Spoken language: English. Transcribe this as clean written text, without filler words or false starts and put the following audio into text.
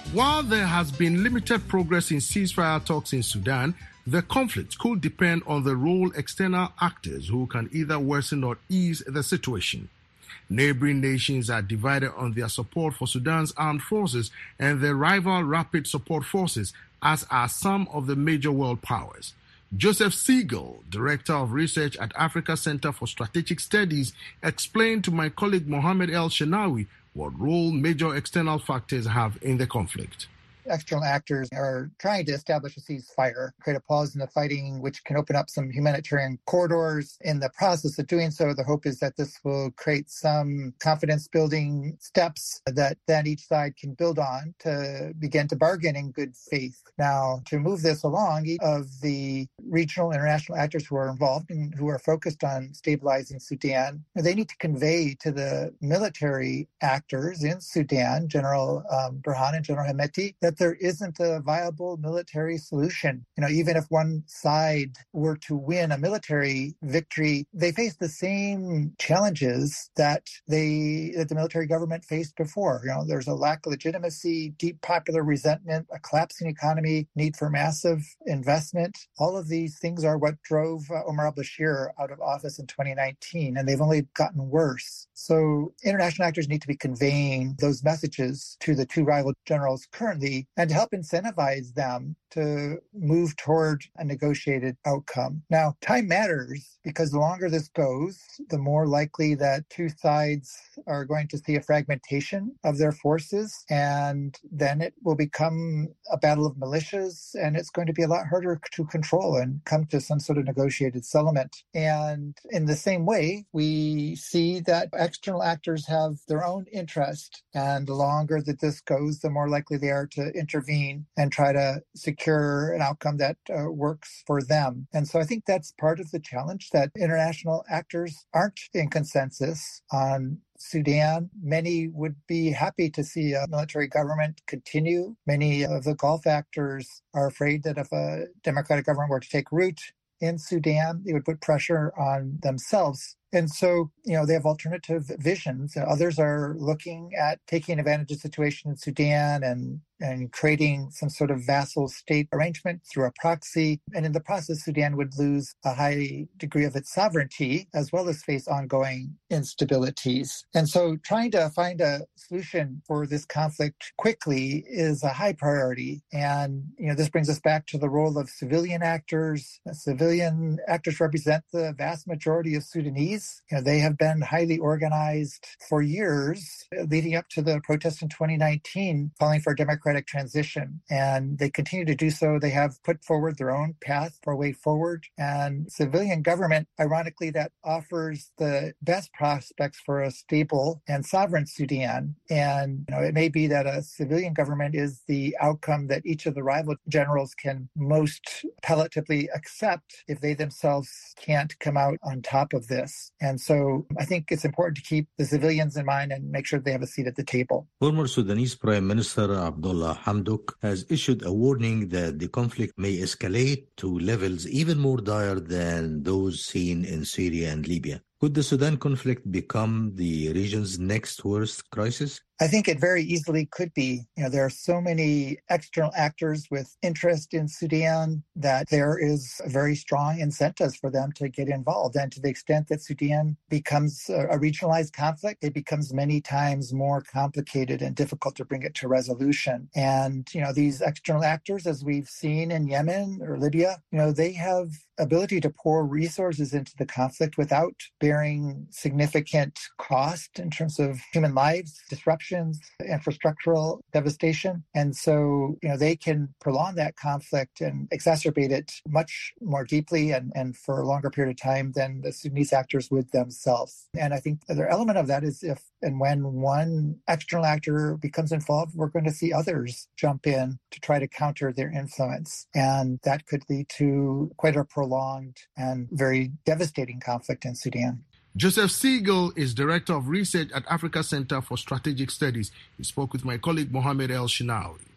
While there has been limited progress in ceasefire talks in Sudan, the conflict could depend on the role external actors who can either worsen or ease the situation. Neighboring nations are divided on their support for Sudan's armed forces and the rival Rapid Support Forces, as are some of the major world powers. Joseph Siegel, Director of Research at Africa Center for Strategic Studies, explained to my colleague Mohammed El Shenawi what role major external factors have in the conflict. External actors are trying to establish a ceasefire, create a pause in the fighting, which can open up some humanitarian corridors. In the process of doing so, the hope is that this will create some confidence-building steps that then each side can build on to begin to bargain in good faith. Now, to move this along, each of the regional international actors who are involved and who are focused on stabilizing Sudan, they need to convey to the military actors in Sudan, General Burhan and General Hemeti, that there isn't a viable military solution. Even if one side were to win a military victory, they face the same challenges that the military government faced before. There's a lack of legitimacy, deep popular resentment, a collapsing economy, need for massive investment. All of these things are what drove Omar al-Bashir out of office in 2019, and they've only gotten worse. So international actors need to be conveying those messages to the two rival generals currently, and to help incentivize them to move toward a negotiated outcome. Now, time matters because the longer this goes, the more likely that two sides are going to see a fragmentation of their forces, and then it will become a battle of militias, and it's going to be a lot harder to control and come to some sort of negotiated settlement. And in the same way, we see that external actors have their own interest, and the longer that this goes, the more likely they are to intervene and try to secure an outcome that works for them. And so I think that's part of the challenge, that international actors aren't in consensus on Sudan. Many would be happy to see a military government continue. Many of the Gulf actors are afraid that if a democratic government were to take root in Sudan, it would put pressure on themselves. And so, they have alternative visions. Others are looking at taking advantage of the situation in Sudan and creating some sort of vassal state arrangement through a proxy. And in the process, Sudan would lose a high degree of its sovereignty, as well as face ongoing instabilities. And so trying to find a solution for this conflict quickly is a high priority. And, this brings us back to the role of civilian actors. Civilian actors represent the vast majority of Sudanese. They have been highly organized for years, leading up to the protests in 2019, calling for a democratic transition. And they continue to do so. They have put forward their own path for a way forward. And civilian government, ironically, that offers the best prospects for a stable and sovereign Sudan. And it may be that a civilian government is the outcome that each of the rival generals can most palatably accept if they themselves can't come out on top of this. And so I think it's important to keep the civilians in mind and make sure they have a seat at the table. Former Sudanese Prime Minister Abdullah Hamdok has issued a warning that the conflict may escalate to levels even more dire than those seen in Syria and Libya. Could the Sudan conflict become the region's next worst crisis? I think it very easily could be. There are so many external actors with interest in Sudan that there is a very strong incentive for them to get involved. And to the extent that Sudan becomes a regionalized conflict, it becomes many times more complicated and difficult to bring it to resolution. And, these external actors, as we've seen in Yemen or Libya, they have ability to pour resources into the conflict without bearing significant cost in terms of human lives, disruptions, infrastructural devastation. And so, they can prolong that conflict and exacerbate it much more deeply and for a longer period of time than the Sudanese actors would themselves. And I think the other element of that is if and when one external actor becomes involved, we're going to see others jump in to try to counter their influence. And that could lead to quite a prolonged and very devastating conflict in Sudan. Joseph Siegel is Director of Research at Africa Center for Strategic Studies. He spoke with my colleague Mohammed El Shenawi.